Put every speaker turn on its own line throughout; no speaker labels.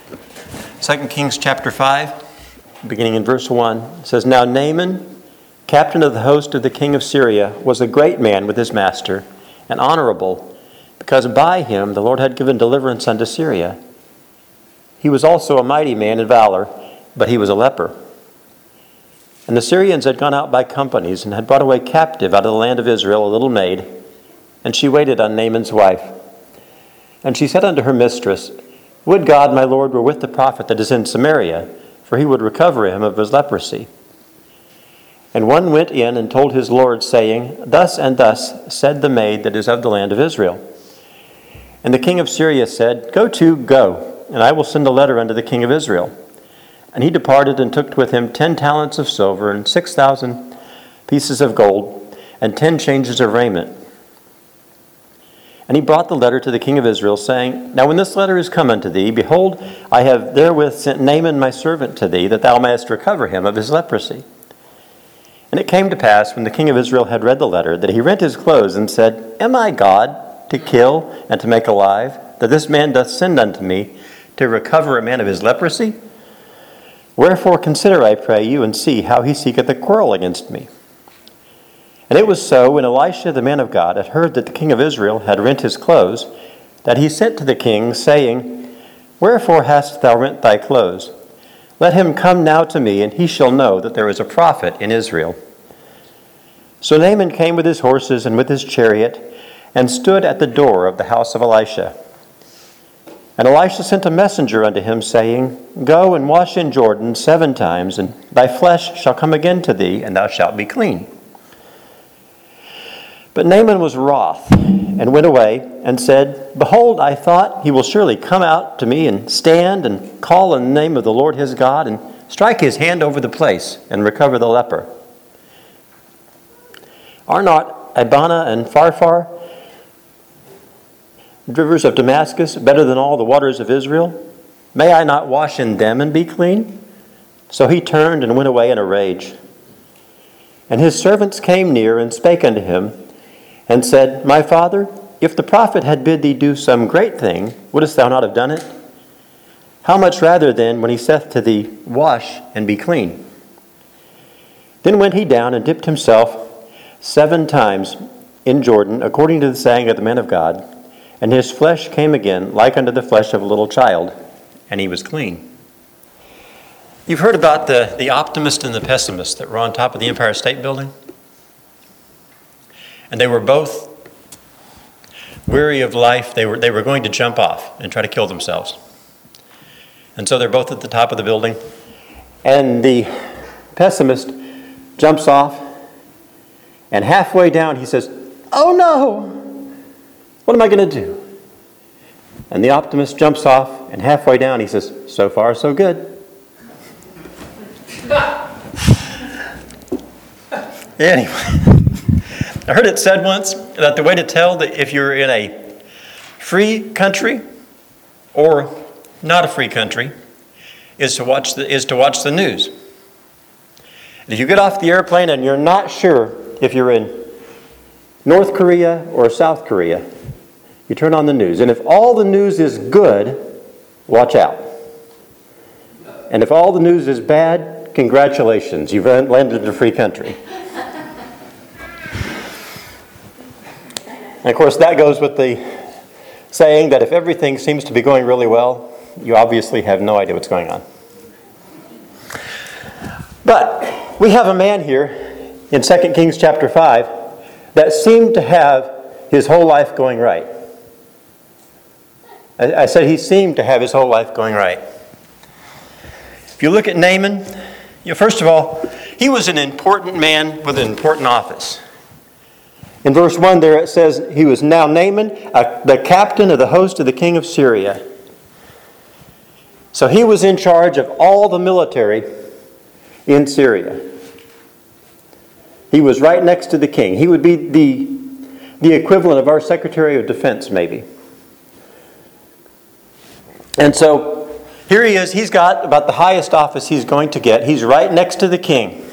2 Kings chapter 5, beginning in verse 1, it says, Now Naaman, captain of the host of the king of Syria, was a great man with his master, and honorable, because by him the Lord had given deliverance unto Syria. He was also a mighty man in valor, but he was a leper. And the Syrians had gone out by companies, and had brought away captive out of the land of Israel a little maid, and she waited on Naaman's wife. And she said unto her mistress, Would God my Lord were with the prophet that is in Samaria, for he would recover him of his leprosy. And one went in and told his Lord, saying, Thus and thus said the maid that is of the land of Israel. And the king of Syria said, Go, and I will send a letter unto the king of Israel. And he departed and took with him 10 talents of silver, and 6,000 pieces of gold, and 10 changes of raiment. And he brought the letter to the king of Israel, saying, Now when this letter is come unto thee, behold, I have therewith sent Naaman my servant to thee, that thou mayest recover him of his leprosy. And it came to pass, when the king of Israel had read the letter, that he rent his clothes, and said, Am I God, to kill and to make alive, that this man doth send unto me, to recover a man of his leprosy? Wherefore consider, I pray you, and see how he seeketh a quarrel against me. And it was so, when Elisha the man of God had heard that the king of Israel had rent his clothes, that he sent to the king, saying, Wherefore hast thou rent thy clothes? Let him come now to me, and he shall know that there is a prophet in Israel. So Naaman came with his horses and with his chariot, and stood at the door of the house of Elisha. And Elisha sent a messenger unto him, saying, Go and wash in Jordan 7 times, and thy flesh shall come again to thee, and thou shalt be clean. But Naaman was wroth, and went away, and said, Behold, I thought he will surely come out to me, and stand, and call in the name of the Lord his God, and strike his hand over the place, and recover the leper. Are not Abana and Pharpar, rivers of Damascus, better than all the waters of Israel? May I not wash in them and be clean? So he turned and went away in a rage. And his servants came near and spake unto him, and said, My father, if the prophet had bid thee do some great thing, wouldest thou not have done it? How much rather then, when he saith to thee, Wash and be clean? Then went he down and dipped himself 7 times in Jordan, according to the saying of the man of God, and his flesh came again like unto the flesh of a little child, and he was clean. You've heard about the optimist and the pessimist that were on top of the Empire State Building? And they were both weary of life. They were going to jump off and try to kill themselves. And so they're both at the top of the building. And the pessimist jumps off. And halfway down he says, Oh no! What am I going to do? And the optimist jumps off. And halfway down he says, So far, so good. Anyway. I heard it said once that the way to tell that if you're in a free country or not a free country is to watch the news. And if you get off the airplane and you're not sure if you're in North Korea or South Korea, you turn on the news. And if all the news is good, watch out. And if all the news is bad, congratulations, you've landed in a free country. And of course, that goes with the saying that if everything seems to be going really well, you obviously have no idea what's going on. But we have a man here in 2 Kings chapter 5 that seemed to have his whole life going right. I said he seemed to have his whole life going right. If you look at Naaman, first of all, he was an important man with an important office. In verse 1 there it says, he was now Naaman, the captain of the host of the king of Syria. So he was in charge of all the military in Syria. He was right next to the king. He would be the equivalent of our Secretary of Defense, maybe. And so here he is. He's got about the highest office he's going to get. He's right next to the king.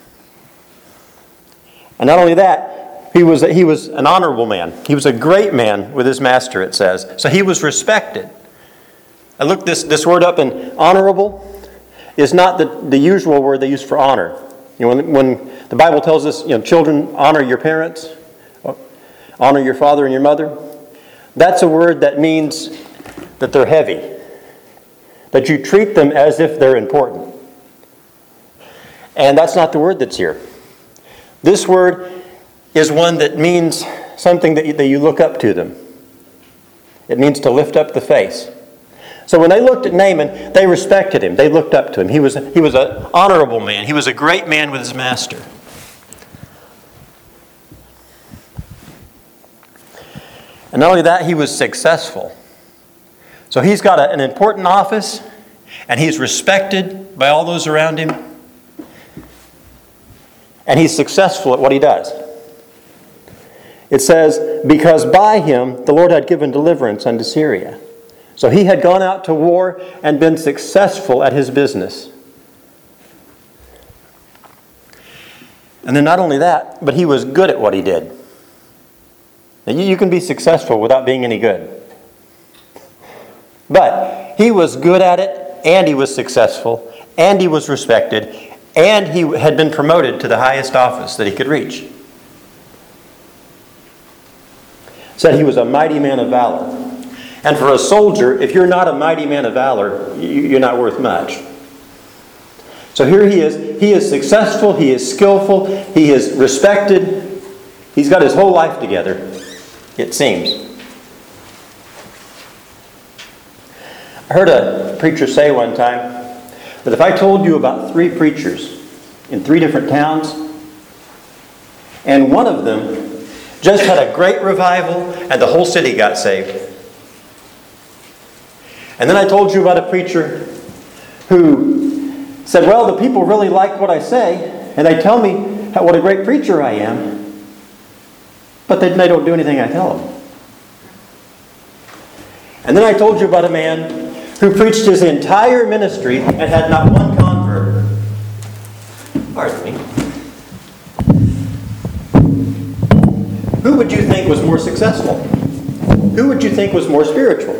And not only that, he was an honorable man. He was a great man with his master, it says. So he was respected. I looked this word up, and honorable is not the usual word they use for honor. You know, when the Bible tells us, children, honor your parents, honor your father and your mother, that's a word that means that they're heavy, that you treat them as if they're important. And that's not the word that's here. This word is one that means something that you look up to them. It means to lift up the face. So when they looked at Naaman, they respected him. They looked up to him. He was an honorable man. He was a great man with his master. And not only that, he was successful. So he's got an important office, and he's respected by all those around him. And he's successful at what he does. It says, because by him the Lord had given deliverance unto Syria. So he had gone out to war and been successful at his business. And then not only that, but he was good at what he did. Now you can be successful without being any good. But he was good at it, and he was successful, and he was respected, and he had been promoted to the highest office that he could reach. Said he was a mighty man of valor. And for a soldier, if you're not a mighty man of valor, you're not worth much. So here he is. He is successful. He is skillful. He is respected. He's got his whole life together, it seems. I heard a preacher say one time that if I told you about 3 preachers in 3 different towns, and one of them just had a great revival and the whole city got saved, and then I told you about a preacher who said, well, the people really like what I say, and they tell me what a great preacher I am, but they don't do anything I tell them. And then I told you about a man who preached his entire ministry and had not one convert. Pardon me. Who would you think was more successful? Who would you think was more spiritual?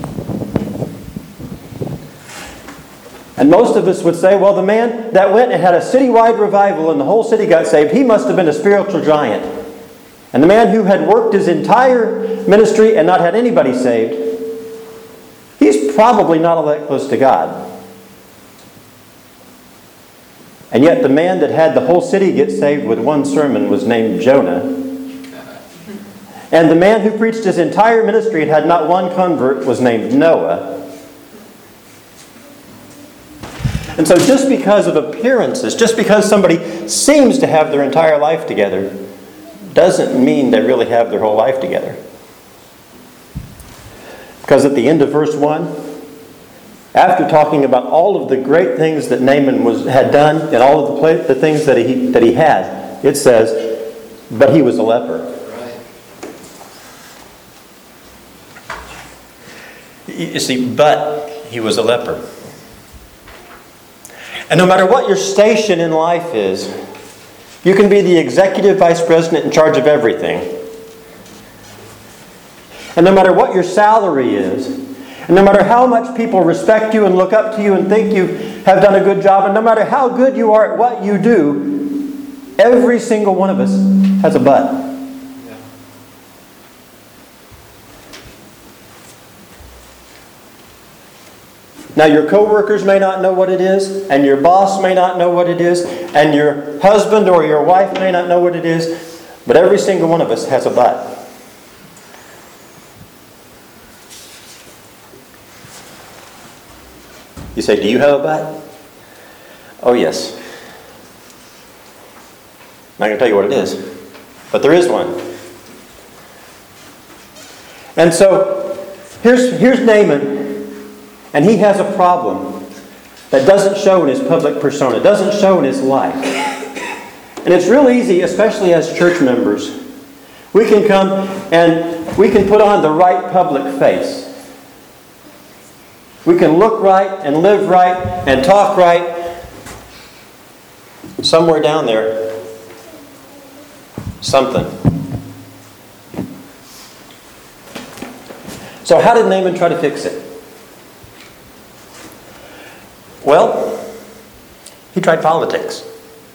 And most of us would say, well, the man that went and had a citywide revival and the whole city got saved, he must have been a spiritual giant. And the man who had worked his entire ministry and not had anybody saved, he's probably not all that close to God. And yet the man that had the whole city get saved with one sermon was named Jonah. And the man who preached his entire ministry and had not one convert was named Noah. And so just because of appearances, just because somebody seems to have their entire life together, doesn't mean they really have their whole life together. Because at the end of verse 1, after talking about all of the great things that Naaman had done and all of the things that he had, it says, but he was a leper. Right. You see, but he was a leper. And no matter what your station in life is, you can be the executive vice president in charge of everything. And no matter what your salary is, and no matter how much people respect you and look up to you and think you have done a good job, and no matter how good you are at what you do, every single one of us has a but. Now your coworkers may not know what it is, and your boss may not know what it is, and your husband or your wife may not know what it is, but every single one of us has a but. You say, do you have a but? Oh yes. I'm not going to tell you what it is, but there is one. And so, here's Naaman. And he has a problem that doesn't show in his public persona, doesn't show in his life. And it's real easy, especially as church members. We can come and we can put on the right public face. We can look right and live right and talk right. Somewhere down there, something. So how did Naaman try to fix it? Well, he tried politics.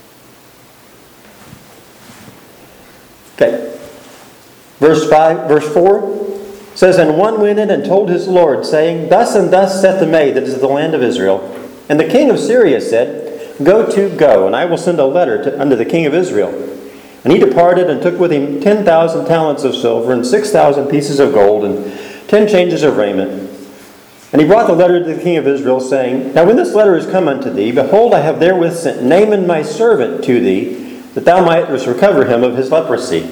Okay. Verse 4 says, "And one went in and told his Lord, saying, Thus and thus saith the maid that is of the land of Israel. And the king of Syria said, Go, and I will send a letter unto the king of Israel. And he departed and took with him 10,000 talents of silver and 6,000 pieces of gold and 10 changes of raiment. And he brought the letter to the king of Israel, saying, Now when this letter is come unto thee, behold, I have therewith sent Naaman my servant to thee, that thou mightest recover him of his leprosy."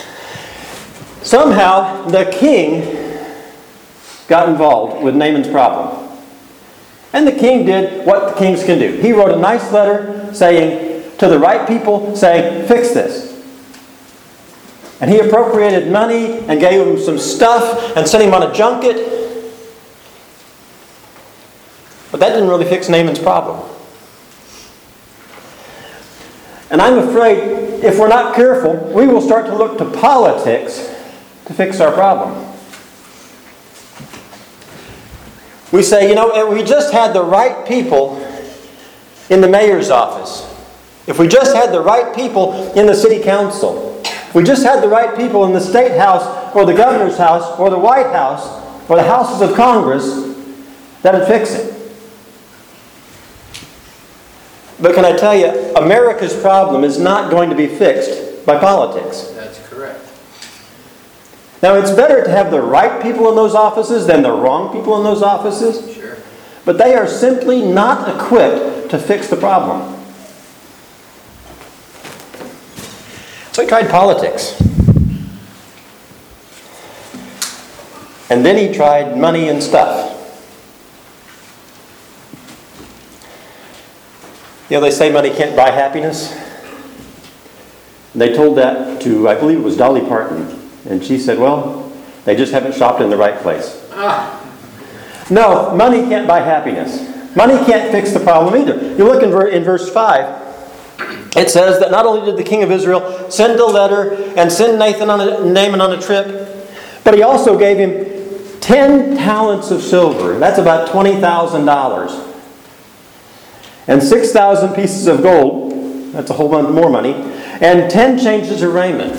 Somehow the king got involved with Naaman's problem. And the king did what the kings can do. He wrote a nice letter saying to the right people, saying, "Fix this." And he appropriated money and gave him some stuff and sent him on a junket. But that didn't really fix Naaman's problem. And I'm afraid if we're not careful, we will start to look to politics to fix our problem. We say, if we just had the right people in the mayor's office, if we just had the right people in the city council, if we just had the right people in the state house or the governor's house or the White House or the houses of Congress, that would fix it. But can I tell you, America's problem is not going to be fixed by politics.
That's correct.
Now, it's better to have the right people in those offices than the wrong people in those offices.
Sure.
But they are simply not equipped to fix the problem. So he tried politics. And then he tried money and stuff. They say money can't buy happiness. They told that to, I believe it was Dolly Parton. And she said, well, they just haven't shopped in the right place. No, money can't buy happiness. Money can't fix the problem either. You look in verse 5. It says that not only did the king of Israel send a letter and send Naaman on a trip, but he also gave him 10 talents of silver. That's about $20,000. And 6,000 pieces of gold. That's a whole bunch more money. And 10 changes of raiment.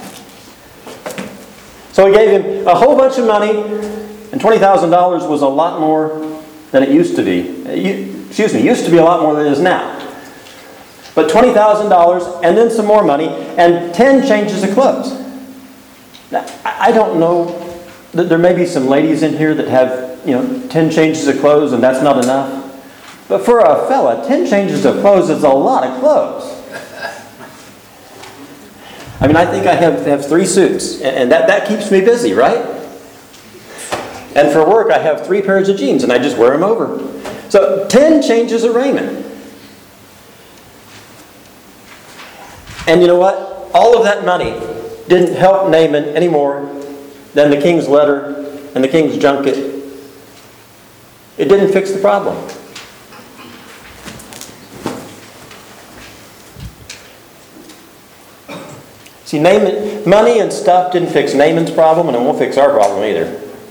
So he gave him a whole bunch of money, and $20,000 was a lot more than it used to be. Used to be a lot more than it is now. But $20,000 and then some more money and 10 changes of clothes. Now, I don't know, there may be some ladies in here that have 10 changes of clothes and that's not enough. But for a fella, 10 changes of clothes is a lot of clothes. I mean, I think I have 3 suits, and that keeps me busy, right? And for work, I have 3 pairs of jeans, and I just wear them over. So 10 changes of raiment. And you know what? All of that money didn't help Naaman any more than the king's letter and the king's junket. It didn't fix the problem. See, money and stuff didn't fix Naaman's problem, and it won't fix our problem either.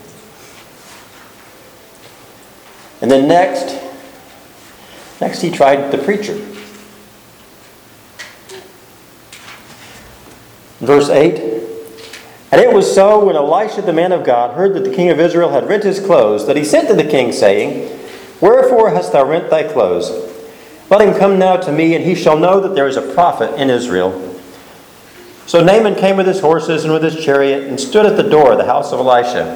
And then next he tried the preacher. Verse 8, "And it was so, when Elisha the man of God heard that the king of Israel had rent his clothes, that he sent to the king, saying, Wherefore hast thou rent thy clothes? Let him come now to me, and he shall know that there is a prophet in Israel. So Naaman came with his horses and with his chariot, and stood at the door of the house of Elisha.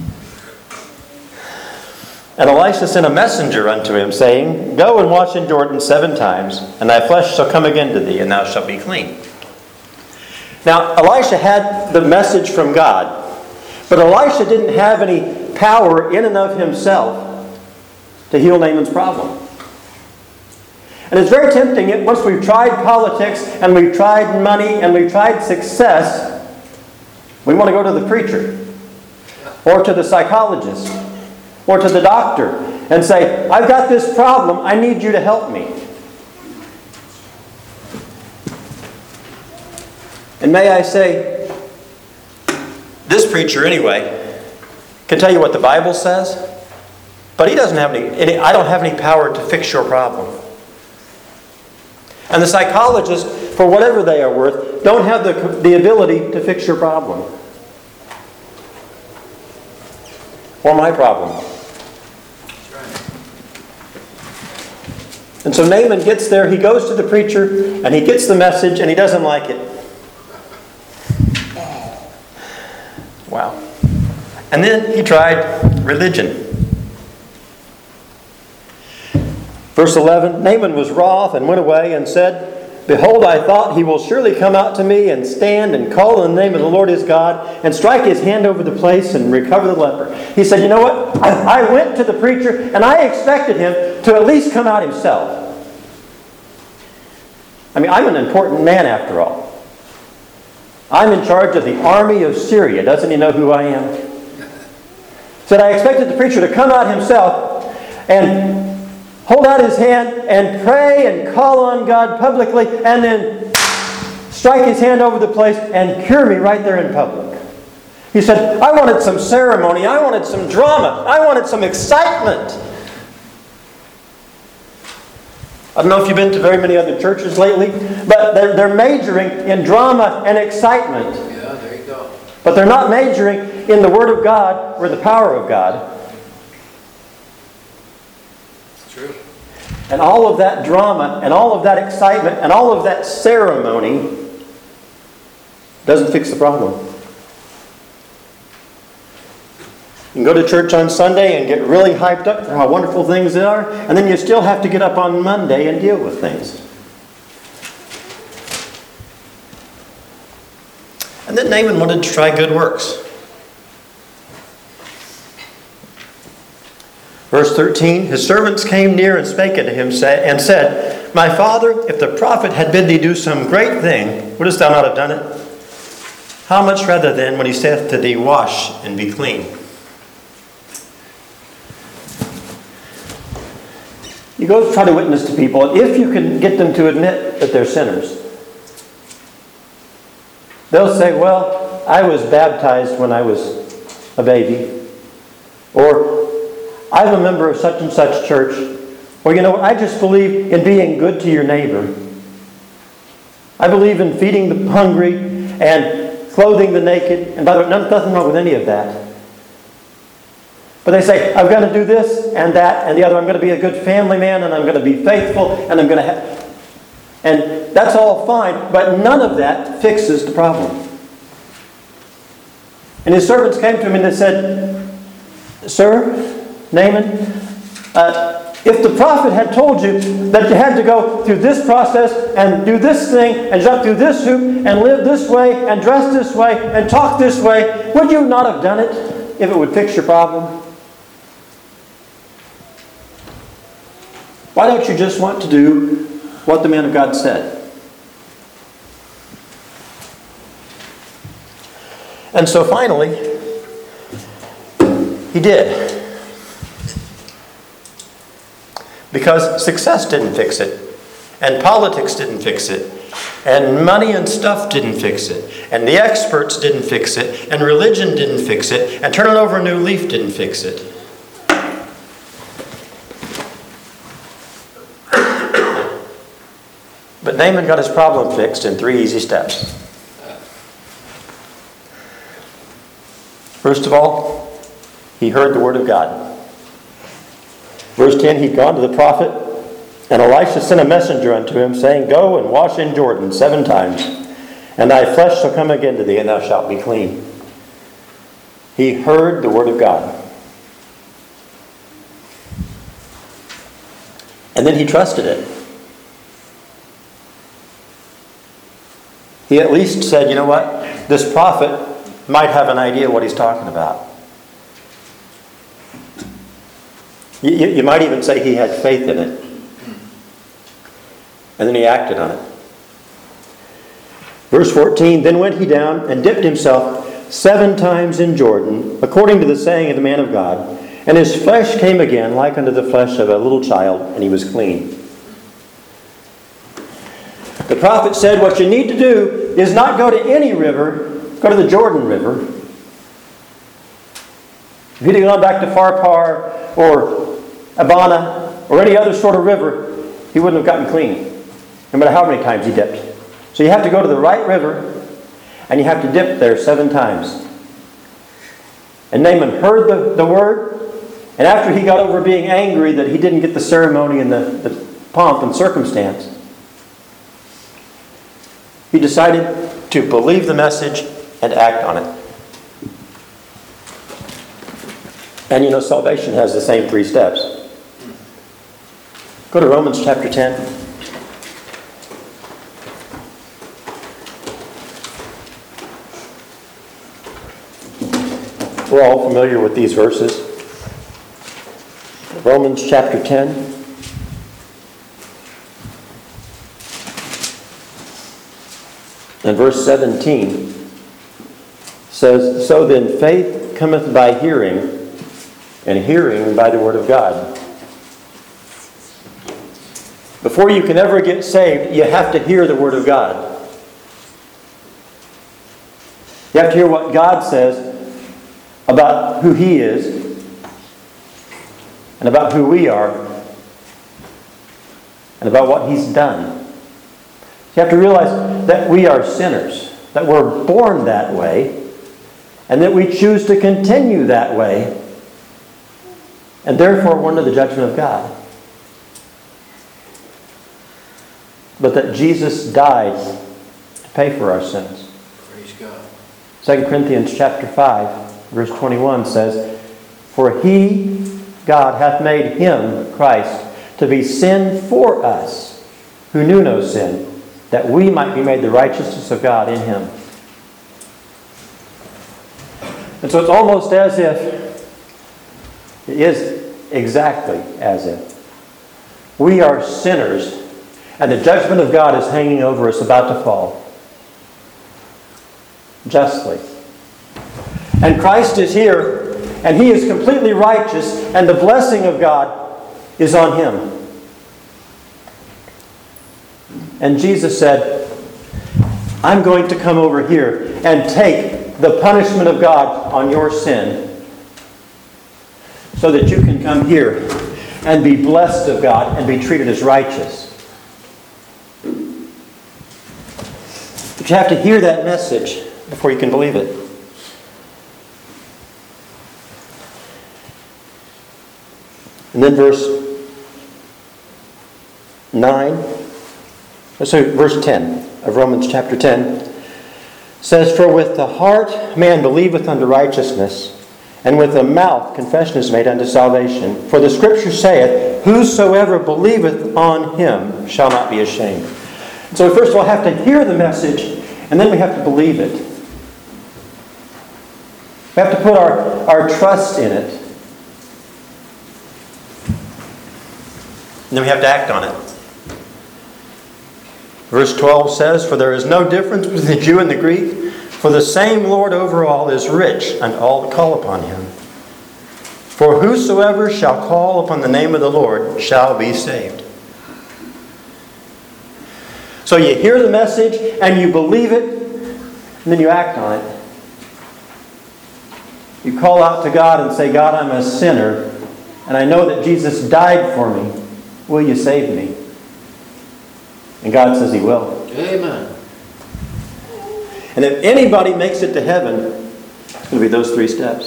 And Elisha sent a messenger unto him, saying, Go and wash in Jordan 7 times, and thy flesh shall come again to thee, and thou shalt be clean." Now, Elisha had the message from God, but Elisha didn't have any power in and of himself to heal Naaman's problem. And it's very tempting, once we've tried politics, and we've tried money, and we've tried success, we want to go to the preacher, or to the psychologist, or to the doctor, and say, I've got this problem, I need you to help me. And may I say, this preacher anyway can tell you what the Bible says, but he doesn't have any, I don't have any power to fix your problem. And the psychologists, for whatever they are worth, don't have the ability to fix your problem. Or my problem. And so Naaman gets there, he goes to the preacher, and he gets the message, and he doesn't like it. Wow. And then he tried religion. Verse 11, Naaman was wroth and went away and said, Behold, I thought he will surely come out to me and stand and call on the name of the Lord his God and strike his hand over the place and recover the leper. He said, you know what? I went to the preacher and I expected him to at least come out himself. I mean, I'm an important man after all. I'm in charge of the army of Syria. Doesn't he know who I am? Said, I expected the preacher to come out himself and hold out his hand and pray and call on God publicly and then strike his hand over the place and cure me right there in public. He said, I wanted some ceremony. I wanted some drama. I wanted some excitement. I don't know if you've been to very many other churches lately, but they're majoring in drama and excitement.
Yeah, there you go.
But they're not majoring in the Word of God or the power of God.
It's true.
And all of that drama and all of that excitement and all of that ceremony doesn't fix the problem. You can go to church on Sunday and get really hyped up for how wonderful things are, and then you still have to get up on Monday and deal with things. And then Naaman wanted to try good works. Verse 13, his servants came near and spake unto him and said, My father, if the prophet had bid thee do some great thing, wouldst thou not have done it? How much rather then when he saith to thee, Wash and be clean? You go try to witness to people, if you can get them to admit that they're sinners, they'll say, well, I was baptized when I was a baby. Or, I'm a member of such and such church. Or, you know what, I just believe in being good to your neighbor. I believe in feeding the hungry and clothing the naked. And by the way, nothing wrong with any of that. But they say, I'm going to do this and that and the other. I'm going to be a good family man and I'm going to be faithful and I'm going to have... And that's all fine, but none of that fixes the problem. And his servants came to him and they said, Sir, Naaman, if the prophet had told you that you had to go through this process and do this thing and jump through this hoop and live this way and dress this way and talk this way, would you not have done it if it would fix your problem? Why don't you just want to do what the man of God said? And so finally, he did. Because success didn't fix it, and politics didn't fix it, and money and stuff didn't fix it, and the experts didn't fix it, and religion didn't fix it, and turning over a new leaf didn't fix it. But Naaman got his problem fixed in 3 easy steps. First of all, he heard the word of God. Verse 10, he'd gone to the prophet, and Elisha sent a messenger unto him, saying, Go and wash in Jordan 7 times, and thy flesh shall come again to thee, and thou shalt be clean. He heard the word of God. And then he trusted it. He at least said, you know what? This prophet might have an idea what he's talking about. You might even say he had faith in it. And then he acted on it. Verse 14, Then went he down and dipped himself 7 times in Jordan, according to the saying of the man of God. And his flesh came again like unto the flesh of a little child, and he was clean. The prophet said, what you need to do is not go to any river, go to the Jordan River. If you'd have gone back to Pharpar or Abana, or any other sort of river, he wouldn't have gotten clean, no matter how many times he dipped. So you have to go to the right river, and you have to dip there 7 times. And Naaman heard the word, and after he got over being angry that he didn't get the ceremony and the pomp and circumstance, he decided to believe the message and act on it. And you know, salvation has the same 3 steps. Go to Romans chapter 10. We're all familiar with these verses. Romans chapter 10. And verse 17 says, "So then faith cometh by hearing, and hearing by the word of God." Before you can ever get saved, you have to hear the word of God. You have to hear what God says about who He is and about who we are and about what He's done. You have to realize that we are sinners, that we're born that way, and that we choose to continue that way, and therefore we're under the judgment of God. But that Jesus died to pay for our sins.
Praise God.
2 Corinthians chapter 5, verse 21 says, "For He, God, hath made Him, Christ, to be sin for us, who knew no sin, that we might be made the righteousness of God in Him." And so it's almost as if, it is exactly as if, we are sinners, and the judgment of God is hanging over us, about to fall. Justly. And Christ is here, and He is completely righteous, and the blessing of God is on Him. And Jesus said, "I'm going to come over here and take the punishment of God on your sin, so that you can come here and be blessed of God and be treated as righteous." But you have to hear that message before you can believe it. And then verse 10 of Romans chapter 10 says, "For with the heart man believeth unto righteousness, and with the mouth confession is made unto salvation. For the Scripture saith, Whosoever believeth on Him shall not be ashamed." So we first of all have to hear the message, and then we have to believe it. We have to put our trust in it. And then we have to act on it. Verse 12 says, "For there is no difference between the Jew and the Greek, for the same Lord over all is rich unto all that call upon Him. For whosoever shall call upon the name of the Lord shall be saved." So you hear the message and you believe it, and then you act on it. You call out to God and say, "God, I'm a sinner, and I know that Jesus died for me. Will you save me?" And God says He will.
Amen.
And if anybody makes it to heaven, it's going to be those 3 steps.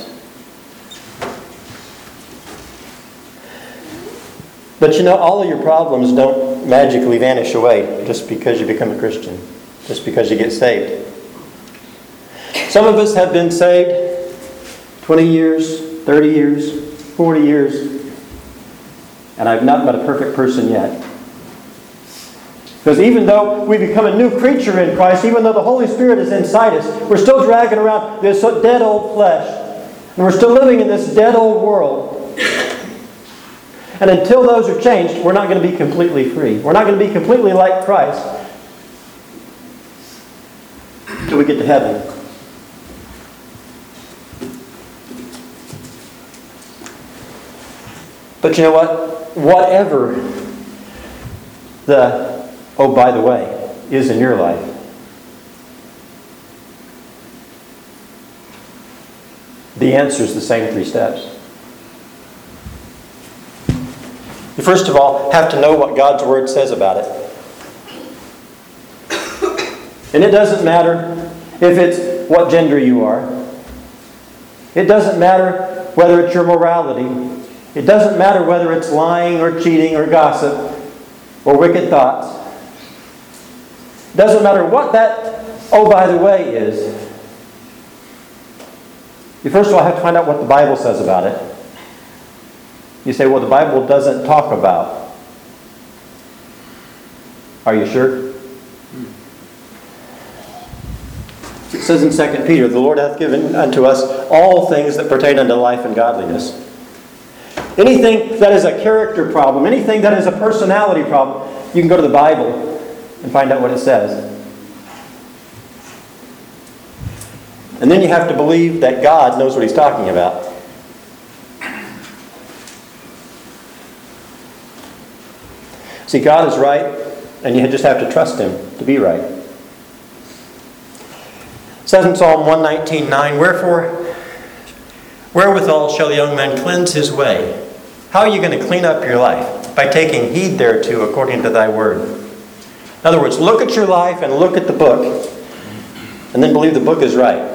But you know, all of your problems don't magically vanish away just because you become a Christian, just because you get saved. Some of us have been saved 20 years, 30 years, 40 years, and I've not met a perfect person yet. Because even though we become a new creature in Christ, even though the Holy Spirit is inside us, we're still dragging around this dead old flesh. And we're still living in this dead old world. And until those are changed, we're not going to be completely free. We're not going to be completely like Christ until we get to heaven. But you know what? Whatever the "oh, by the way" is in your life, the answer is the same 3 steps. You first of all have to know what God's Word says about it. And it doesn't matter if it's what gender you are. It doesn't matter whether it's your morality. It doesn't matter whether it's lying or cheating or gossip or wicked thoughts. It doesn't matter what that, oh, by the way, is. You first of all have to find out what the Bible says about it. You say, well, the Bible doesn't talk about. Are you sure? It says in 2 Peter, the Lord hath given unto us all things that pertain unto life and godliness. Anything that is a character problem, anything that is a personality problem, you can go to the Bible and find out what it says. And then you have to believe that God knows what He's talking about. See, God is right, and you just have to trust Him to be right. It says in Psalm 119:9, wherewithal shall the young man cleanse his way? How are you going to clean up your life? By taking heed thereto according to thy word. In other words, look at your life and look at the book, and then believe the book is right.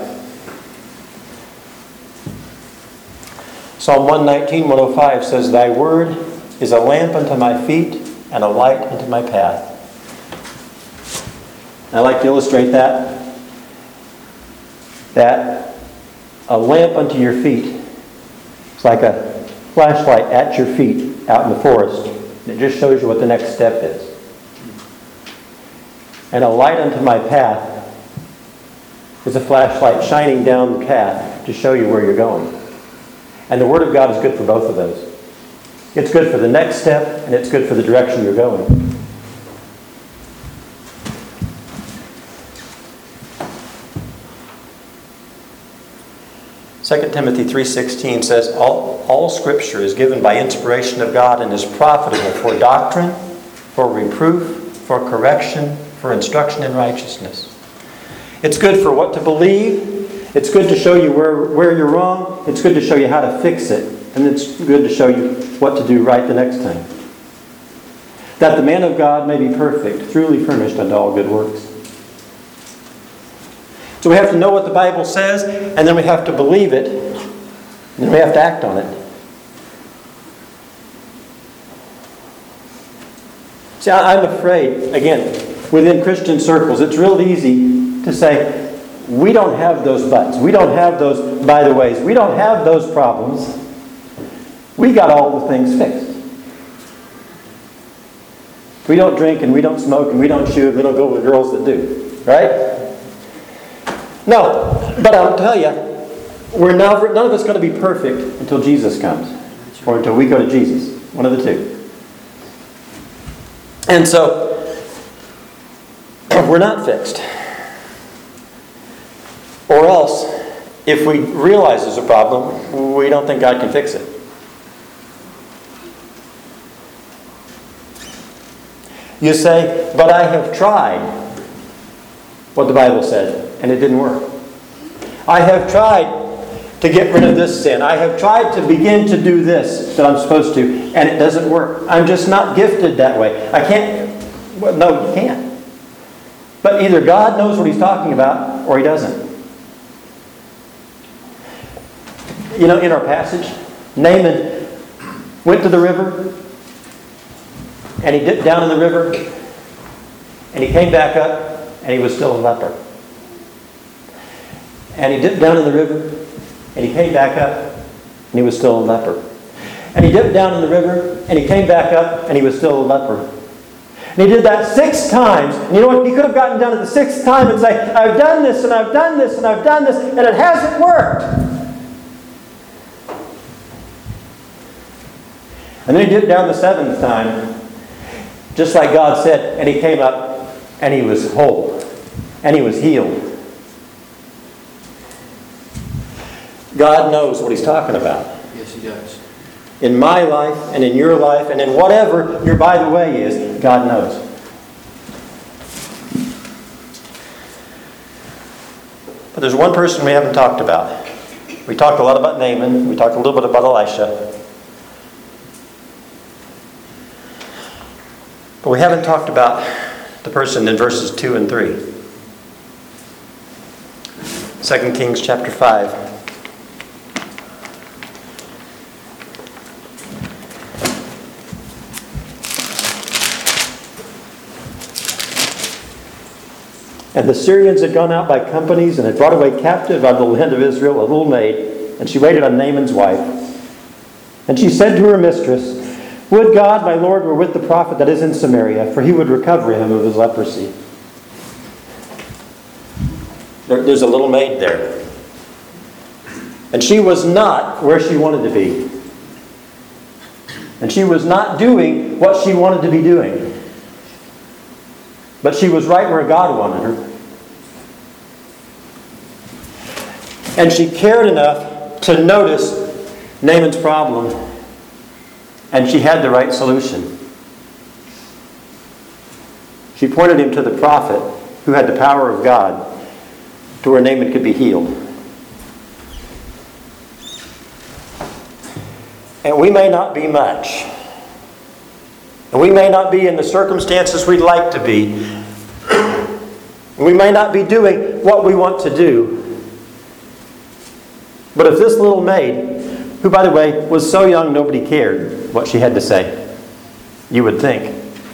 Psalm 119:105 says, thy word is a lamp unto my feet and a light unto my path. And I like to illustrate that a lamp unto your feet is like a flashlight at your feet out in the forest. It just shows you what the next step is. And a light unto my path is a flashlight shining down the path to show you where you're going. And the Word of God is good for both of those. It's good for the next step, and it's good for the direction you're going. Second Timothy 3:16 says, all Scripture is given by inspiration of God and is profitable for doctrine, for reproof, for correction, for instruction in righteousness. It's good for what to believe. It's good to show you where you're wrong. It's good to show you how to fix it. And it's good to show you what to do right the next time. That the man of God may be perfect, truly furnished unto all good works. So we have to know what the Bible says, and then we have to believe it, and then we have to act on it. See, I'm afraid, again, within Christian circles, it's real easy to say, we don't have those buts. We don't have those by the ways. We don't have those problems. We got all the things fixed. We don't drink and we don't smoke and we don't shoot and we don't go with girls that do. Right? No, but I'll tell you, none of us going to be perfect until Jesus comes. Or until we go to Jesus. One of the two. And so, we're not fixed. Or else, if we realize there's a problem, we don't think God can fix it. You say, but I have tried what the Bible said, and it didn't work. I have tried to get rid of this sin. I have tried to begin to do this that I'm supposed to, and it doesn't work. I'm just not gifted that way. I can't. Well, no, you can't. But either God knows what He's talking about, or He doesn't. You know, in our passage, Naaman went to the river, and he dipped down in the river, and he came back up, and he was still a leper. And he dipped down in the river, and he came back up, and he was still a leper. And he dipped down in the river, and he came back up, and he was still a leper. And he did that 6 times. And you know what? He could have gotten down to the 6th time and say, I've done this, and I've done this, and I've done this, and it hasn't worked. And then he dipped down the 7th time, just like God said, and he came up, and he was whole, and he was healed. God knows what He's talking about.
Yes, He does.
In my life, and in your life, and in whatever your by the way is, God knows. But there's one person we haven't talked about. We talked a lot about Naaman. We talked a little bit about Elisha. But we haven't talked about the person in verses 2 and 3. 2 Kings chapter 5. And the Syrians had gone out by companies and had brought away captive out of the land of Israel a little maid, and she waited on Naaman's wife. And she said to her mistress, "Would God, my Lord, were with the prophet that is in Samaria, for he would recover him of his leprosy." There's a little maid there. And she was not where she wanted to be. And she was not doing what she wanted to be doing. But she was right where God wanted her. And she cared enough to notice Naaman's problem. And she had the right solution. She pointed him to the prophet who had the power of God to where Naaman could be healed. And we may not be much. And we may not be in the circumstances we'd like to be. We may not be doing what we want to do. But if this little maid, who, by the way, was so young nobody cared what she had to say, you would think.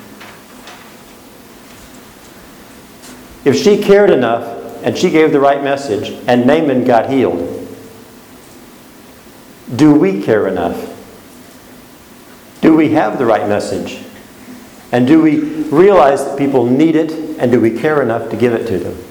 If she cared enough and she gave the right message and Naaman got healed, do we care enough? Do we have the right message? And do we realize that people need it, and do we care enough to give it to them?